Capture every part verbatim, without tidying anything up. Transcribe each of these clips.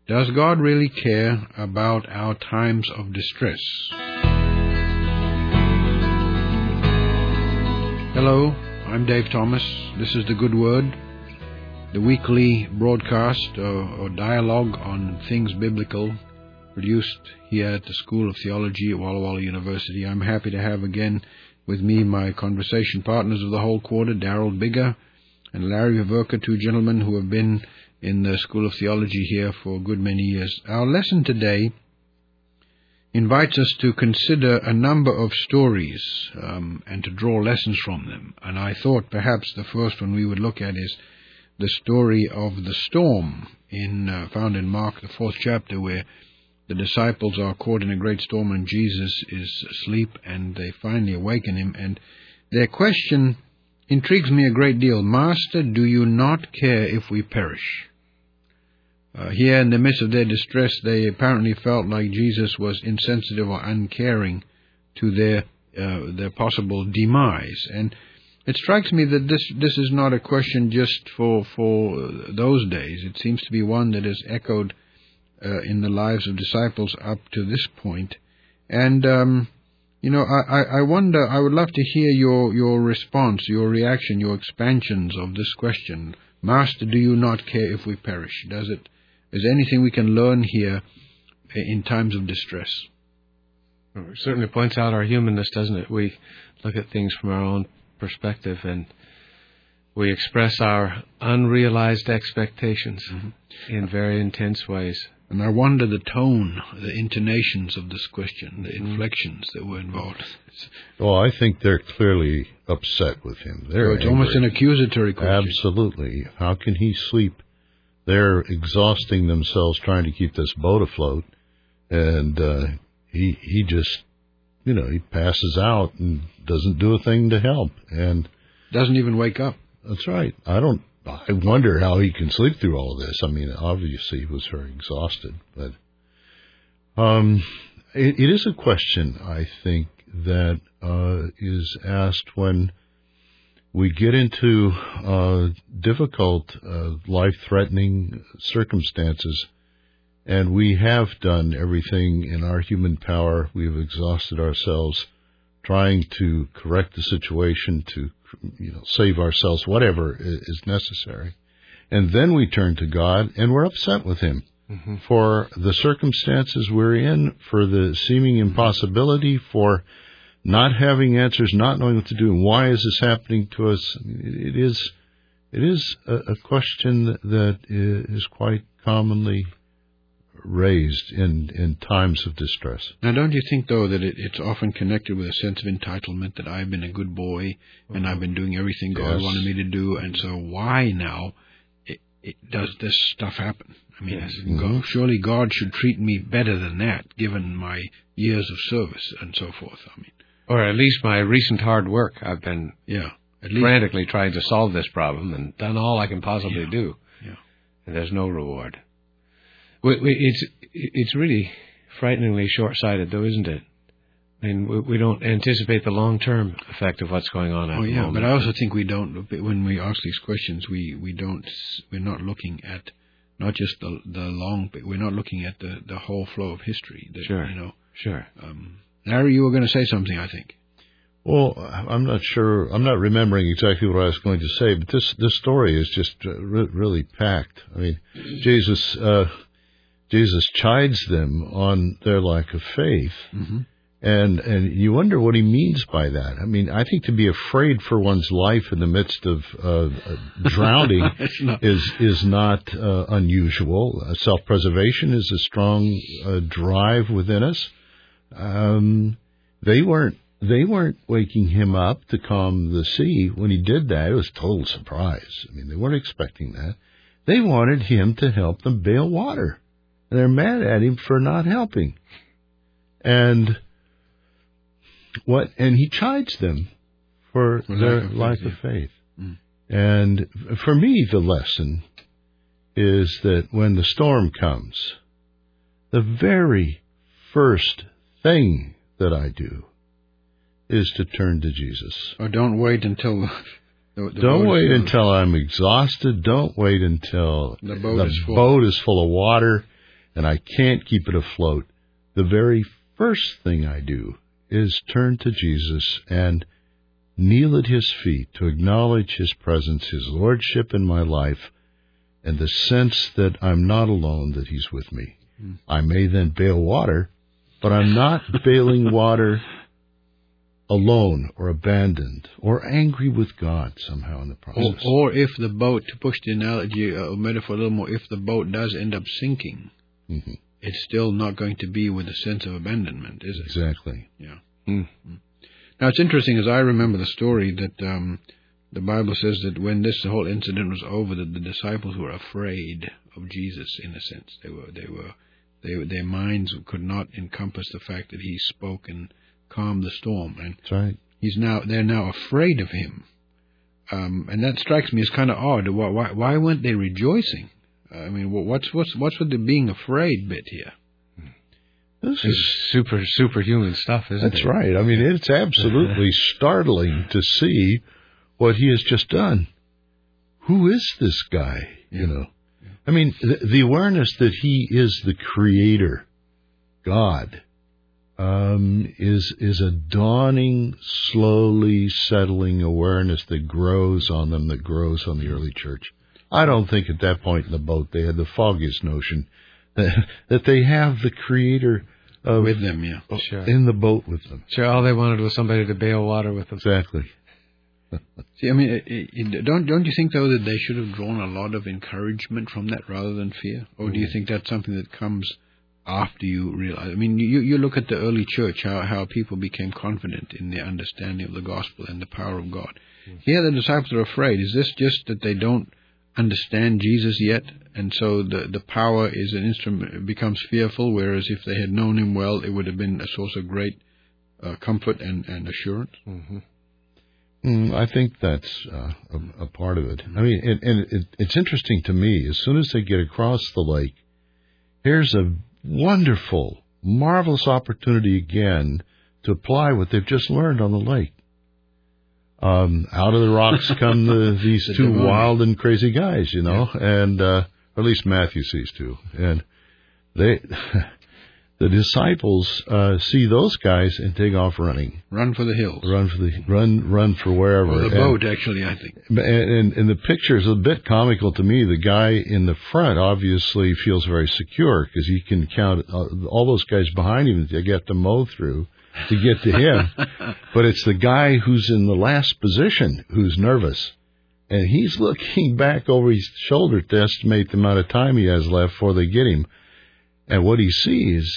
Does God really care about our times of distress? Hello, I'm Dave Thomas. This is The Good Word, the weekly broadcast or, or dialogue on things biblical, produced here at the School of Theology at Walla Walla University. I'm happy to have again with me my conversation partners of the whole quarter, Daryl Bigger and Larry Viverka, two gentlemen who have been in the School of Theology here for a good many years. Our lesson today invites us to consider a number of stories um, and to draw lessons from them. And I thought perhaps the first one we would look at is the story of the storm in uh, found in Mark, the fourth chapter, where the disciples are caught in a great storm and Jesus is asleep and they finally awaken him. And their question intrigues me a great deal. Master, do you not care if we perish? Uh, here in the midst of their distress, they apparently felt like Jesus was insensitive or uncaring to their uh, their possible demise. And it strikes me that this this is not a question just for, for those days. It seems to be one that is echoed uh, in the lives of disciples up to this point. And, um, you know, I, I wonder, I would love to hear your, your response, your reaction, your expansions of this question. Master, do you not care if we perish? Does it? Is there anything we can learn here in times of distress? Well, it certainly points out our humanness, doesn't it? We look at things from our own perspective and we express our unrealized expectations mm-hmm. in very intense ways. And I wonder the tone, the intonations of this question, the mm-hmm. inflections that were involved. Well, I think they're clearly upset with him. They're so it's angry. Almost an accusatory question. Absolutely. How can he sleep? They're exhausting themselves trying to keep this boat afloat, and uh, he he just, you know, he passes out and doesn't do a thing to help, and doesn't even wake up. That's right. I don't. I wonder how he can sleep through all of this. I mean, obviously he was very exhausted, but um, it, it is a question I think that uh, is asked when we get into uh, difficult, uh, life-threatening circumstances, and we have done everything in our human power. We have exhausted ourselves trying to correct the situation, to you know, save ourselves, whatever is necessary. And then we turn to God, and we're upset with Him mm-hmm. for the circumstances we're in, for the seeming impossibility, for not having answers, not knowing what to do, and why is this happening to us? I mean, it is, it is a, a question that is quite commonly raised in, in times of distress. Now, don't you think, though, that it, it's often connected with a sense of entitlement, that I've been a good boy, and I've been doing everything God yes. wanted me to do, and so why now it, it does this stuff happen? I mean, yes. mm-hmm. surely God should treat me better than that, given my years of service and so forth. I mean, Or at least my recent hard work. I've been yeah, at frantically least. trying to solve this problem and done all I can possibly yeah. do. Yeah. And there's no reward. We, we, it's it's really frighteningly short-sighted, though, isn't it? I mean, we, we don't anticipate the long-term effect of what's going on at oh, the yeah, moment. But I also think we don't, when we ask these questions, we, we don't, we're not looking at not just the the long, but we're not looking at the, the whole flow of history. That, sure, you know, sure. Um, Larry, you were going to say something, I think. Well, I'm not sure. I'm not remembering exactly what I was going to say, but this, this story is just re- really packed. I mean, Jesus uh, Jesus chides them on their lack of faith, mm-hmm. and and you wonder what he means by that. I mean, I think to be afraid for one's life in the midst of uh, drowning not. is is not uh, unusual. Uh, self-preservation is a strong uh, drive within us. Um, they weren't, they weren't waking him up to calm the sea. When he did that, it was a total surprise. I mean, they weren't expecting that. They wanted him to help them bail water. And they're mad at him for not helping. And what, and he chides them for for their lack of lack faith, of faith. Yeah. Mm. And for me, the lesson is that when the storm comes, the very first thing that I do is to turn to Jesus. Or don't wait until the, the don't boat wait is until I'm exhausted. Don't wait until the boat, the is, full. boat is full of water. and I can't keep it afloat, the very first thing I do is turn to Jesus and kneel at his feet to acknowledge his presence, his lordship in my life, and the sense that I'm not alone, that he's with me. Mm. I may then bail water, but I'm not bailing water alone or abandoned or angry with God somehow in the process. Or, or if the boat, to push the analogy uh, or metaphor a little more, if the boat does end up sinking, mm-hmm. it's still not going to be with a sense of abandonment, is it? Exactly. Yeah. Mm-hmm. Now, it's interesting, as I remember the story, that um, the Bible says that when this whole incident was over, that the disciples were afraid of Jesus, in a sense. They were, they were, they, their minds could not encompass the fact that he spoke and calmed the storm. And that's right. He's now, they're now afraid of him. Um, and that strikes me as kind of odd. Why, why, why weren't they rejoicing? I mean, what's, what's, what's with the being afraid bit here? This is super, superhuman stuff, isn't That's it? That's right. I mean, it's absolutely startling to see what he has just done. Who is this guy, yeah. you know? Yeah. I mean, the, the awareness that he is the creator, God, um, is is a dawning, slowly settling awareness that grows on them, that grows on the early church. I don't think at that point in the boat they had the foggiest notion that, that they have the creator Uh, with them, yeah. Sure. In the boat with them. Sure, all they wanted was somebody to bail water with them. Exactly. See, I mean, it, it, don't don't you think, though, that they should have drawn a lot of encouragement from that rather than fear? Or do you think that's something that comes after you realize? I mean, you, you look at the early church, how, how people became confident in their understanding of the gospel and the power of God. Mm-hmm. Here the disciples are afraid. Is this just that they don't understand Jesus yet, and so the the power is an instrument, becomes fearful, whereas if they had known him well, it would have been a source of great uh, comfort and, and assurance? Mm-hmm. Mm, I think that's uh, a, a part of it. I mean, it, and it, it's interesting to me, as soon as they get across the lake, here's a wonderful, marvelous opportunity again to apply what they've just learned on the lake. Um, out of the rocks come the, these two wild and crazy guys, you know, yeah. and uh, or at least Matthew sees two, and they, the disciples uh, see those guys and take off running, run for the hills, run for the run, run for wherever. Or the and, boat, actually, I think. And, and, and the picture is a bit comical to me. The guy in the front obviously feels very secure because he can count uh, all those guys behind him that they get to mow through to get to him. But it's the guy who's in the last position who's nervous. And he's looking back over his shoulder to estimate the amount of time he has left before they get him. And what he sees,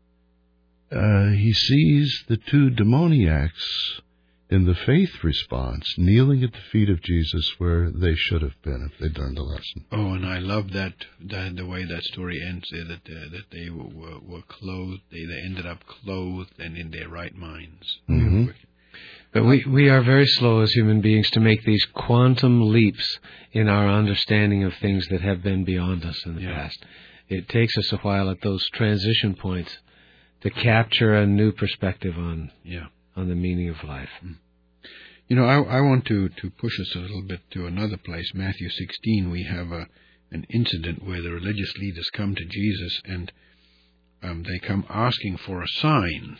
uh, he sees the two demoniacs in the faith response, kneeling at the feet of Jesus where they should have been if they'd learned the lesson. Oh, and I love that, that the way that story ends there, that uh, that they were, were, were clothed, they, they ended up clothed and in their right minds. Mm-hmm. But we, we are very slow as human beings to make these quantum leaps in our understanding of things that have been beyond us in the yeah. past. It takes us a while at those transition points to capture a new perspective on yeah. on the meaning of life. Mm. You know, I, I want to, to push us a little bit to another place. Matthew sixteen, we have a, an incident where the religious leaders come to Jesus and um, they come asking for a sign.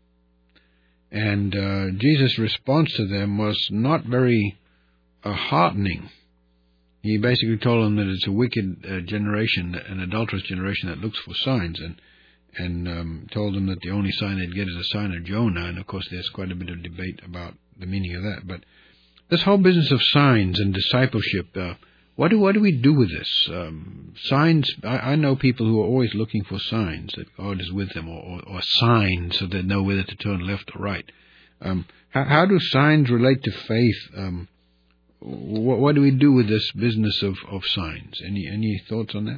And uh, Jesus' response to them was not very uh, heartening. He basically told them that it's a wicked uh, generation, an adulterous generation that looks for signs, and and um, told them that the only sign they'd get is a sign of Jonah. And, of course, there's quite a bit of debate about the meaning of that. But this whole business of signs and discipleship, uh, what do what do we do with this? Um, signs, I, I know people who are always looking for signs that God is with them, or, or, or signs so they know whether to turn left or right. Um, how, how do signs relate to faith? Um, what, what do we do with this business of, of signs? Any any thoughts on that?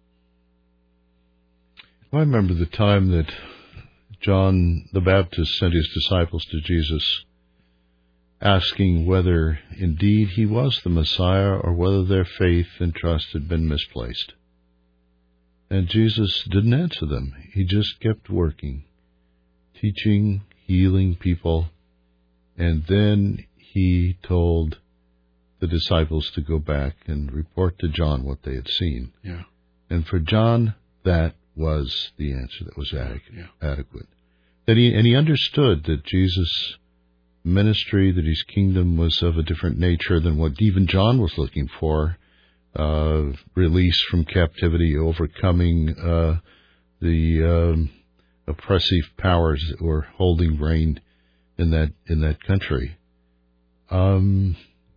I remember the time that John the Baptist sent his disciples to Jesus, asking whether indeed he was the Messiah or whether their faith and trust had been misplaced. And Jesus didn't answer them. He just kept working, teaching, healing people, and then he told the disciples to go back and report to John what they had seen. Yeah. And for John, that was the answer that was adequate. Yeah. adequate. That he, and he understood that Jesus' ministry, that his kingdom was of a different nature than what even John was looking for, uh, release from captivity, overcoming uh, the um, oppressive powers that were holding reign in that in that country. Um,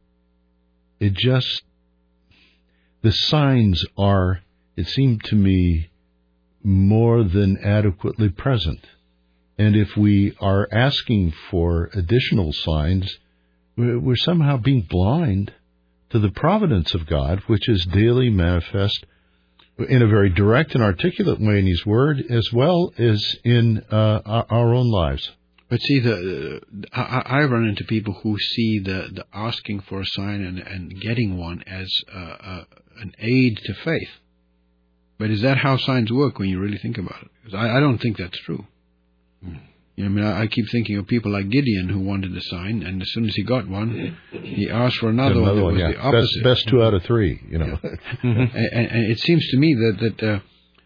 it just, the signs are, it seemed to me, more than adequately present. And if we are asking for additional signs, we're somehow being blind to the providence of God, which is daily manifest in a very direct and articulate way in His Word, as well as in uh, our own lives. But see, the uh, I, I run into people who see the, the asking for a sign and, and getting one as uh, uh, an aid to faith. But is that how signs work when you really think about it? 'Cause I, I don't think that's true. Mm. You know, I mean, I, I keep thinking of people like Gideon who wanted a sign, and as soon as he got one, he asked for another, another one that was yeah. the opposite. Best, best two out of three, you know. Yeah. and, and, and it seems to me that that uh,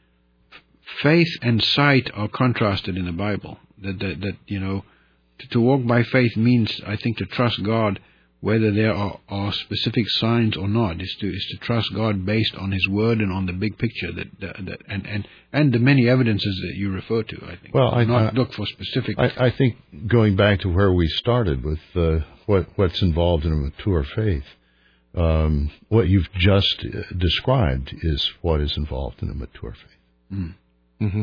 faith and sight are contrasted in the Bible. That that, that you know, to, to walk by faith means, I think, to trust God, whether there are, are specific signs or not. Is to is to trust God based on His Word and on the big picture that, that, that and, and and the many evidences that you refer to. I think. Well, I not I, look for specific. I, I think going back to where we started with uh, what what's involved in a mature faith, um, what you've just uh, described is what is involved in a mature faith. Mm. Mm-hmm.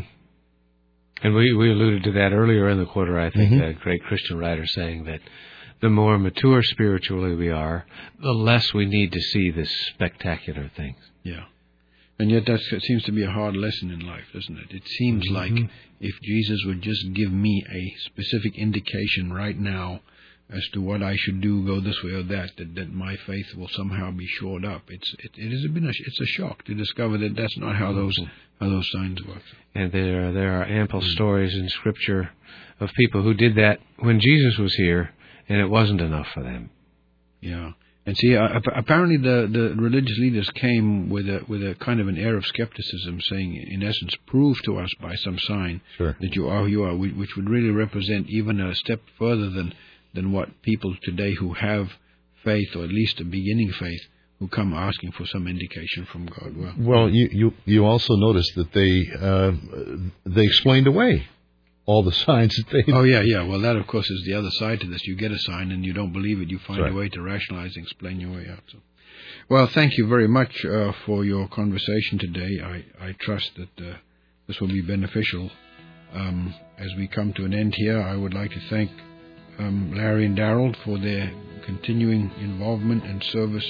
And we, we alluded to that earlier in the quarter, I think, mm-hmm. a great Christian writer saying that the more mature spiritually we are, the less we need to see the spectacular things. Yeah. And yet that seems to be a hard lesson in life, doesn't it? It seems mm-hmm. like if Jesus would just give me a specific indication right now as to what I should do, go this way or that, that, that my faith will somehow be shored up. It's it, it has been a, it's a shock to discover that that's not how those how those signs work. And there are, there are ample mm-hmm. stories in Scripture of people who did that when Jesus was here, and it wasn't enough for them. Yeah, and see, uh, apparently the, the religious leaders came with a with a kind of an air of skepticism, saying, in essence, prove to us by some sign sure. that you are who you are, which would really represent even a step further than. than what people today who have faith, or at least a beginning faith, who come asking for some indication from God. Well, well you, you, you also notice that they uh, they explained away all the signs that they... Oh, yeah, yeah. Well, that, of course, is the other side to this. You get a sign and you don't believe it. You find right. a way to rationalize and explain your way out. So. Well, thank you very much uh, for your conversation today. I, I trust that uh, this will be beneficial. Um, as we come to an end here, I would like to thank Um, Larry and Darrell for their continuing involvement and service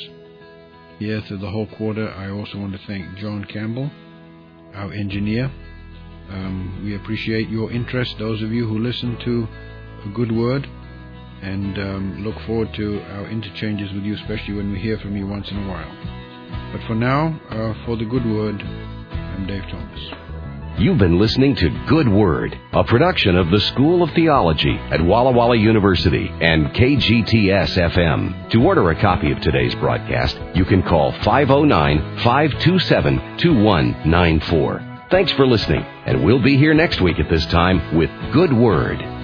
here through the whole quarter. I also want to thank John Campbell, our engineer. Um, we appreciate your interest, those of you who listen to A Good Word, and um, look forward to our interchanges with you, especially when we hear from you once in a while. But for now, uh, for The Good Word, I'm Dave Thomas. You've been listening to Good Word, a production of the School of Theology at Walla Walla University and K G T S F M. To order a copy of today's broadcast, you can call five oh nine, five two seven, two one nine four. Thanks for listening, and we'll be here next week at this time with Good Word.